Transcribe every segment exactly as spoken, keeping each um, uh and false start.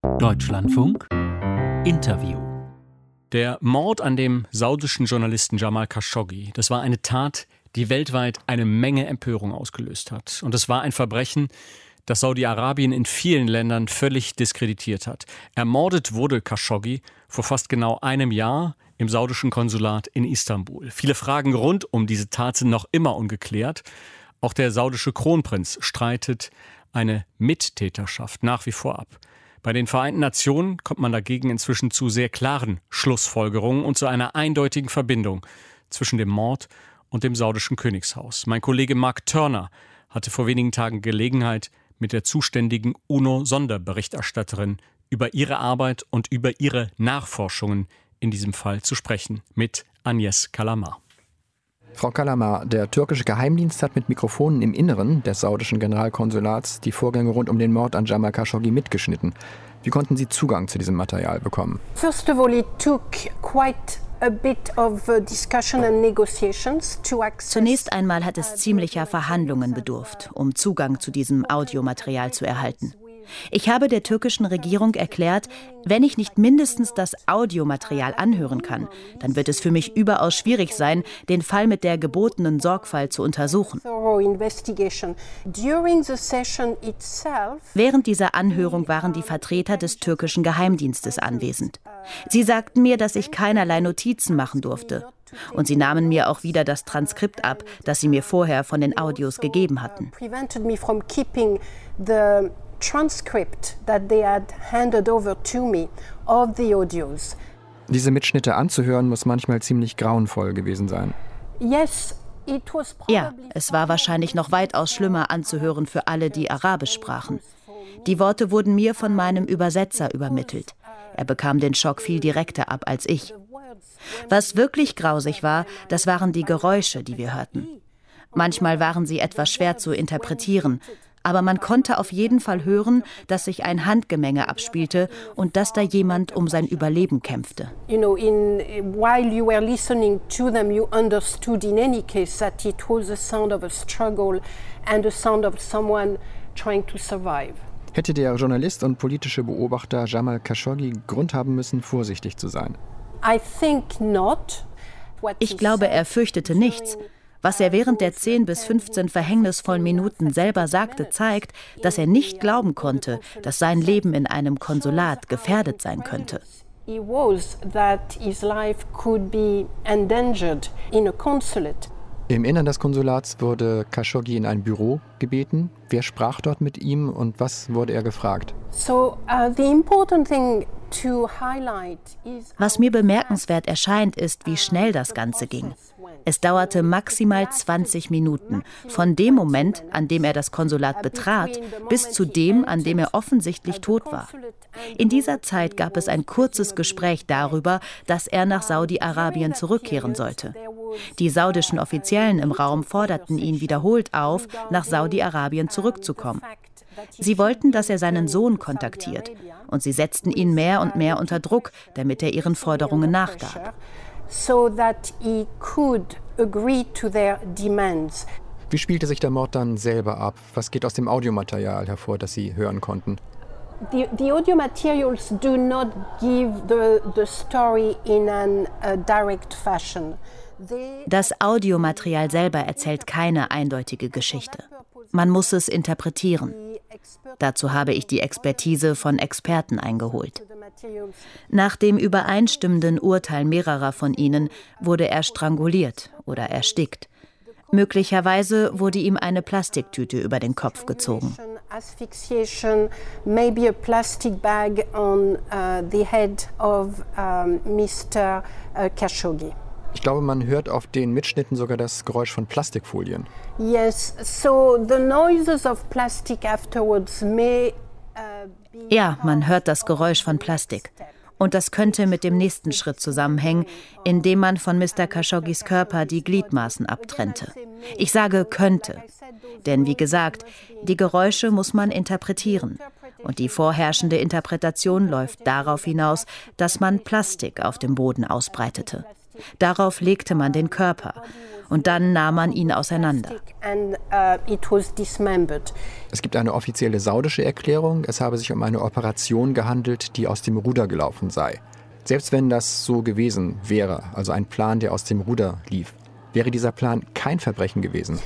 Deutschlandfunk Interview. Der Mord an dem saudischen Journalisten Jamal Khashoggi, das war eine Tat, die weltweit eine Menge Empörung ausgelöst hat. Und es war ein Verbrechen, das Saudi-Arabien in vielen Ländern völlig diskreditiert hat. Ermordet wurde Khashoggi vor fast genau einem Jahr im saudischen Konsulat in Istanbul. Viele Fragen rund um diese Tat sind noch immer ungeklärt. Auch der saudische Kronprinz streitet eine Mittäterschaft nach wie vor ab. Bei den Vereinten Nationen kommt man dagegen inzwischen zu sehr klaren Schlussfolgerungen und zu einer eindeutigen Verbindung zwischen dem Mord und dem saudischen Königshaus. Mein Kollege Mark Turner hatte vor wenigen Tagen Gelegenheit, mit der zuständigen UNO-Sonderberichterstatterin über ihre Arbeit und über ihre Nachforschungen in diesem Fall zu sprechen, mit Agnes Kalamar. Frau Kalamar, der türkische Geheimdienst hat mit Mikrofonen im Inneren des saudischen Generalkonsulats die Vorgänge rund um den Mord an Jamal Khashoggi mitgeschnitten. Wie konnten Sie Zugang zu diesem Material bekommen? First of all, it took quite a bit of discussion and negotiations to access. Zunächst einmal hat es ziemlicher Verhandlungen bedurft, um Zugang zu diesem Audiomaterial zu erhalten. Ich habe der türkischen Regierung erklärt, wenn ich nicht mindestens das Audiomaterial anhören kann, dann wird es für mich überaus schwierig sein, den Fall mit der gebotenen Sorgfalt zu untersuchen. Während dieser Anhörung waren die Vertreter des türkischen Geheimdienstes anwesend. Sie sagten mir, dass ich keinerlei Notizen machen durfte. Und sie nahmen mir auch wieder das Transkript ab, das sie mir vorher von den Audios gegeben hatten. Transcript that they had handed over to me of the audios. Diese Mitschnitte anzuhören muss manchmal ziemlich grauenvoll gewesen sein. Yes, it was probably ja, es war wahrscheinlich noch weitaus schlimmer anzuhören für alle, die Arabisch sprachen. Die Worte wurden mir von meinem Übersetzer übermittelt. Er bekam den Schock viel direkter ab als ich. Was wirklich grausig war, das waren die Geräusche, die wir hörten. Manchmal waren sie etwas schwer zu interpretieren. Aber man konnte auf jeden Fall hören, dass sich ein Handgemenge abspielte und dass da jemand um sein Überleben kämpfte. You know, in, while you were listening to them, you understood in any case that it was the sound of a struggle and the sound of someone trying to survive. Hätte der Journalist und politische Beobachter Jamal Khashoggi Grund haben müssen, vorsichtig zu sein? I think not. Ich glaube, er fürchtete nichts. Was er während der zehn bis fünfzehn verhängnisvollen Minuten selber sagte, zeigt, dass er nicht glauben konnte, dass sein Leben in einem Konsulat gefährdet sein könnte. Im Innern des Konsulats wurde Khashoggi in ein Büro gebeten. Wer sprach dort mit ihm und was wurde er gefragt? So, uh, the important thing Was mir bemerkenswert erscheint, ist, wie schnell das Ganze ging. Es dauerte maximal zwanzig Minuten, von dem Moment, an dem er das Konsulat betrat, bis zu dem, an dem er offensichtlich tot war. In dieser Zeit gab es ein kurzes Gespräch darüber, dass er nach Saudi-Arabien zurückkehren sollte. Die saudischen Offiziellen im Raum forderten ihn wiederholt auf, nach Saudi-Arabien zurückzukommen. Sie wollten, dass er seinen Sohn kontaktiert, und sie setzten ihn mehr und mehr unter Druck, damit er ihren Forderungen nachgab. So that he could agree to their demands. Wie spielte sich der Mord dann selber ab? Was geht aus dem Audiomaterial hervor, das Sie hören konnten? The, the audio materials do not give the, the story in an uh, direct fashion. They Das Audiomaterial selber erzählt keine eindeutige Geschichte. Man muss es interpretieren. Dazu habe ich die Expertise von Experten eingeholt. Nach dem übereinstimmenden Urteil mehrerer von ihnen wurde er stranguliert oder erstickt. Möglicherweise wurde ihm eine Plastiktüte über den Kopf gezogen. Asphyxiation, maybe a plastic bag on uh, the head of um, Mister Uh, Khashoggi. Ich glaube, man hört auf den Mitschnitten sogar das Geräusch von Plastikfolien. Yes, so the noises of plastic afterwards may uh, be. Ja, man hört das Geräusch von Plastik. Und das könnte mit dem nächsten Schritt zusammenhängen, indem man von Mister Khashoggis Körper die Gliedmaßen abtrennte. Ich sage könnte, denn wie gesagt, die Geräusche muss man interpretieren. Und die vorherrschende Interpretation läuft darauf hinaus, dass man Plastik auf dem Boden ausbreitete. Darauf legte man den Körper. und dann nahm man ihn auseinander. Es gibt eine offizielle saudische Erklärung, es habe sich um eine Operation gehandelt, die aus dem Ruder gelaufen sei. Selbst wenn das so gewesen wäre, also ein Plan, der aus dem Ruder lief, wäre dieser Plan kein Verbrechen gewesen.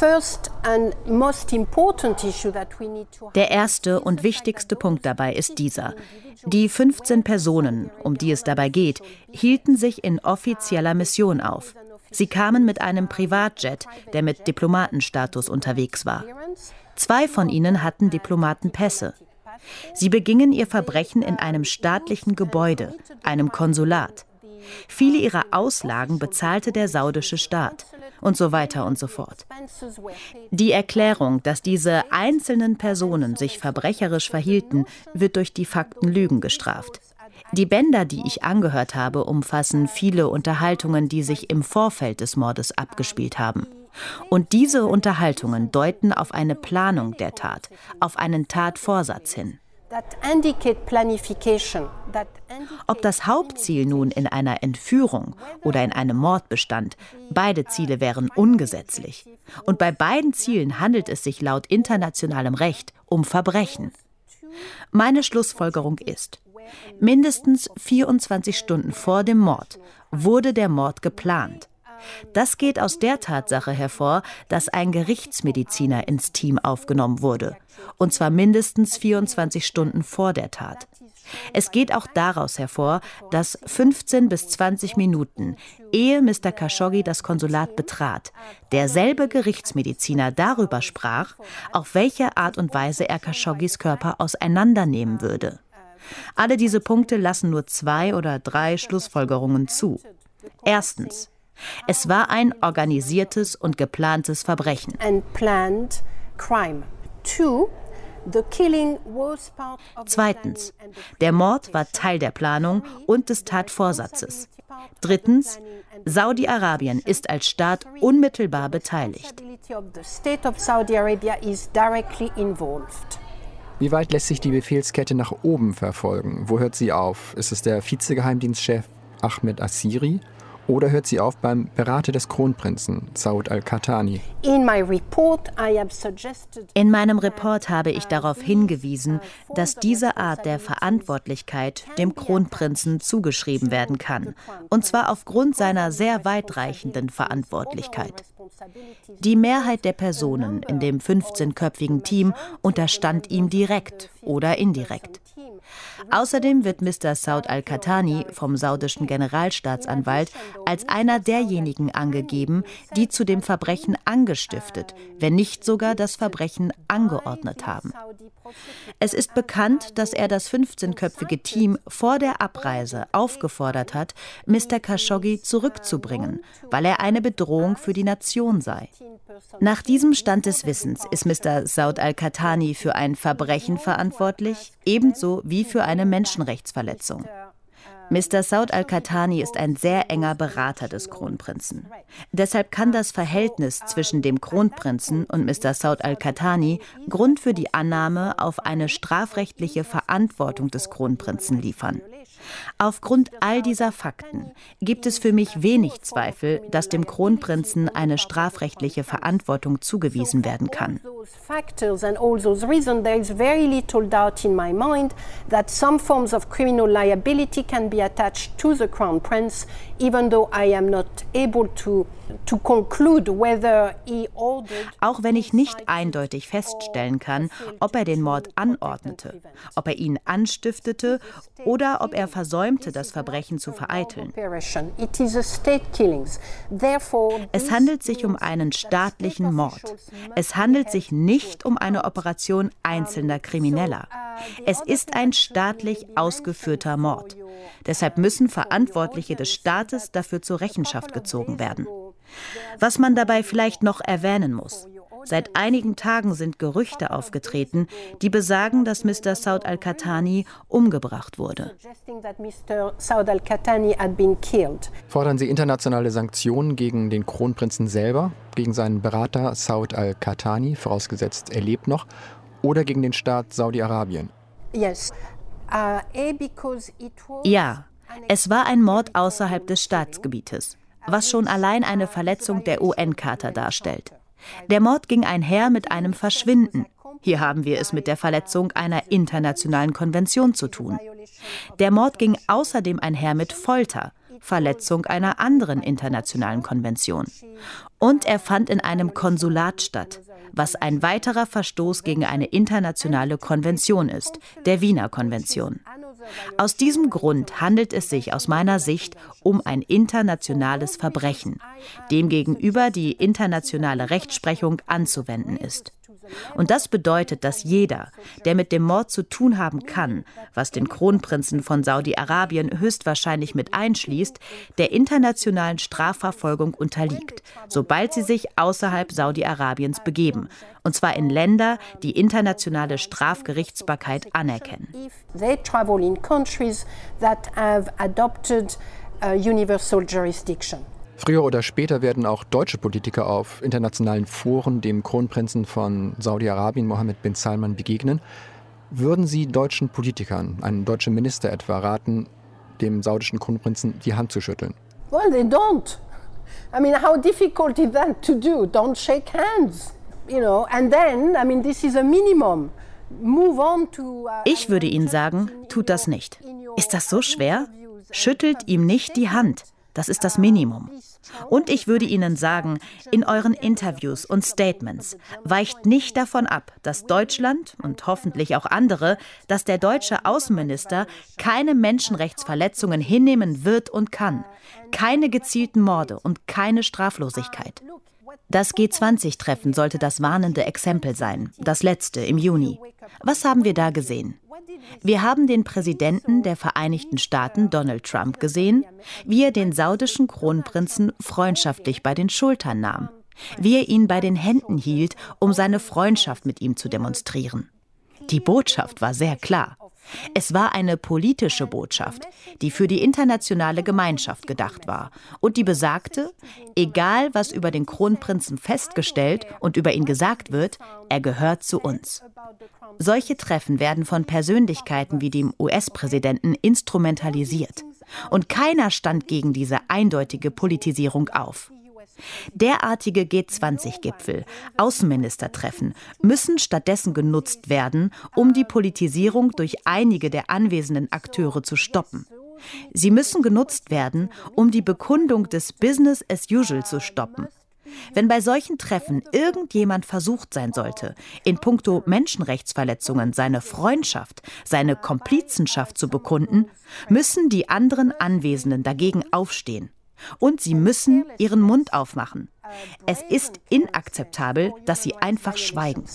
Der erste und wichtigste Punkt dabei ist dieser. Die fünfzehn Personen, um die es dabei geht, hielten sich in offizieller Mission auf. Sie kamen mit einem Privatjet, der mit Diplomatenstatus unterwegs war. Zwei von ihnen hatten Diplomatenpässe. Sie begingen ihr Verbrechen in einem staatlichen Gebäude, einem Konsulat. Viele ihrer Auslagen bezahlte der saudische Staat und so weiter und so fort. Die Erklärung, dass diese einzelnen Personen sich verbrecherisch verhielten, wird durch die Fakten Lügen gestraft. Die Bänder, die ich angehört habe, umfassen viele Unterhaltungen, die sich im Vorfeld des Mordes abgespielt haben. Und diese Unterhaltungen deuten auf eine Planung der Tat, auf einen Tatvorsatz hin. Ob das Hauptziel nun in einer Entführung oder in einem Mord bestand, beide Ziele wären ungesetzlich. Und bei beiden Zielen handelt es sich laut internationalem Recht um Verbrechen. Meine Schlussfolgerung ist, mindestens vierundzwanzig Stunden vor dem Mord wurde der Mord geplant. Das geht aus der Tatsache hervor, dass ein Gerichtsmediziner ins Team aufgenommen wurde, und zwar mindestens vierundzwanzig Stunden vor der Tat. Es geht auch daraus hervor, dass fünfzehn bis zwanzig Minuten, ehe Mister Khashoggi das Konsulat betrat, derselbe Gerichtsmediziner darüber sprach, auf welche Art und Weise er Khashoggis Körper auseinandernehmen würde. Alle diese Punkte lassen nur zwei oder drei Schlussfolgerungen zu. Erstens: Es war ein organisiertes und geplantes Verbrechen. Zweitens: Der Mord war Teil der Planung und des Tatvorsatzes. Drittens: Saudi-Arabien ist als Staat unmittelbar beteiligt. Wie weit lässt sich die Befehlskette nach oben verfolgen? Wo hört sie auf? Ist es der Vizegeheimdienstchef Ahmed Assiri? Oder hört sie auf beim Berater des Kronprinzen, Saud al-Qahtani? In meinem Report habe ich darauf hingewiesen, dass diese Art der Verantwortlichkeit dem Kronprinzen zugeschrieben werden kann. Und zwar aufgrund seiner sehr weitreichenden Verantwortlichkeit. Die Mehrheit der Personen in dem fünfzehnköpfigen Team unterstand ihm direkt oder indirekt. Außerdem wird Mister Saud al-Qahtani vom saudischen Generalstaatsanwalt als einer derjenigen angegeben, die zu dem Verbrechen angestiftet, wenn nicht sogar das Verbrechen angeordnet haben. Es ist bekannt, dass er das fünfzehnköpfige Team vor der Abreise aufgefordert hat, Mister Khashoggi zurückzubringen, weil er eine Bedrohung für die Nation sei. Nach diesem Stand des Wissens ist Mister Saud al-Qahtani für ein Verbrechen verantwortlich, ebenso wie für eine Menschenrechtsverletzung. Mister Saud al-Qahtani ist ein sehr enger Berater des Kronprinzen. Deshalb kann das Verhältnis zwischen dem Kronprinzen und Mister Saud al-Qahtani Grund für die Annahme auf eine strafrechtliche Verantwortung des Kronprinzen liefern. Aufgrund all dieser Fakten gibt es für mich wenig Zweifel, dass dem Kronprinzen eine strafrechtliche Verantwortung zugewiesen werden kann. Auch wenn ich nicht eindeutig feststellen kann, ob er den Mord anordnete, ob er ihn anstiftete oder ob er versäumte, das Verbrechen zu vereiteln. Es handelt sich um einen staatlichen Mord. Es handelt sich nicht um eine Operation einzelner Krimineller. Es ist ein staatlich ausgeführter Mord. Deshalb müssen Verantwortliche des Staates dafür zur Rechenschaft gezogen werden. Was man dabei vielleicht noch erwähnen muss: Seit einigen Tagen sind Gerüchte aufgetreten, die besagen, dass Mister Saud al-Qahtani umgebracht wurde. Fordern Sie internationale Sanktionen gegen den Kronprinzen selber, gegen seinen Berater Saud al-Qahtani, vorausgesetzt er lebt noch, oder gegen den Staat Saudi-Arabien? Ja, es war ein Mord außerhalb des Staatsgebietes. was schon allein eine Verletzung der U N-Charta darstellt. Der Mord ging einher mit einem Verschwinden. Hier haben wir es mit der Verletzung einer internationalen Konvention zu tun. Der Mord ging außerdem einher mit Folter, Verletzung einer anderen internationalen Konvention. Und er fand in einem Konsulat statt, was ein weiterer Verstoß gegen eine internationale Konvention ist, der Wiener Konvention. Aus diesem Grund handelt es sich aus meiner Sicht um ein internationales Verbrechen, dem gegenüber die internationale Rechtsprechung anzuwenden ist. Und das bedeutet, dass jeder, der mit dem Mord zu tun haben kann, was den Kronprinzen von Saudi-Arabien höchstwahrscheinlich mit einschließt, der internationalen Strafverfolgung unterliegt, sobald sie sich außerhalb Saudi-Arabiens begeben, und zwar in Länder, die internationale Strafgerichtsbarkeit anerkennen. They travel in countries that have adopted uh, universal jurisdiction. Früher oder später werden auch deutsche Politiker auf internationalen Foren dem Kronprinzen von Saudi-Arabien, Mohammed bin Salman, begegnen. Würden Sie deutschen Politikern, einem deutschen Minister etwa, raten, dem saudischen Kronprinzen die Hand zu schütteln? Well, they don't. I mean, how difficult is that to do? Don't shake hands, you know. And then, I mean, this is a minimum. Move on to. Uh, ich würde Ihnen sagen, tut das nicht. Ist das so schwer? Schüttelt ihm nicht die Hand. Das ist das Minimum. Und ich würde Ihnen sagen, in euren Interviews und Statements weicht nicht davon ab, dass Deutschland und hoffentlich auch andere, dass der deutsche Außenminister keine Menschenrechtsverletzungen hinnehmen wird und kann, keine gezielten Morde und keine Straflosigkeit. Das G zwanzig Treffen sollte das warnende Exempel sein, das letzte im Juni. Was haben wir da gesehen? Wir haben den Präsidenten der Vereinigten Staaten, Donald Trump, gesehen, wie er den saudischen Kronprinzen freundschaftlich bei den Schultern nahm, wie er ihn bei den Händen hielt, um seine Freundschaft mit ihm zu demonstrieren. Die Botschaft war sehr klar. Es war eine politische Botschaft, die für die internationale Gemeinschaft gedacht war und die besagte, egal was über den Kronprinzen festgestellt und über ihn gesagt wird, er gehört zu uns. Solche Treffen werden von Persönlichkeiten wie dem U S-Präsidenten instrumentalisiert. Und keiner stand gegen diese eindeutige Politisierung auf. Derartige G zwanzig Gipfel, Außenministertreffen, müssen stattdessen genutzt werden, um die Politisierung durch einige der anwesenden Akteure zu stoppen. Sie müssen genutzt werden, um die Bekundung des Business as usual zu stoppen. Wenn bei solchen Treffen irgendjemand versucht sein sollte, in puncto Menschenrechtsverletzungen seine Freundschaft, seine Komplizenschaft zu bekunden, müssen die anderen Anwesenden dagegen aufstehen. Und sie müssen ihren Mund aufmachen. Es ist inakzeptabel, dass sie einfach schweigen.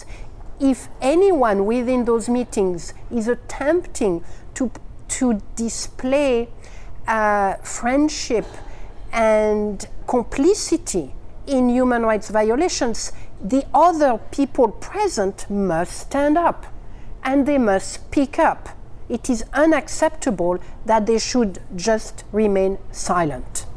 If anyone within those meetings is attempting to, to display uh, friendship and complicity in human rights violations, the other people present must stand up and they must speak up. It is unacceptable that they should just remain silent.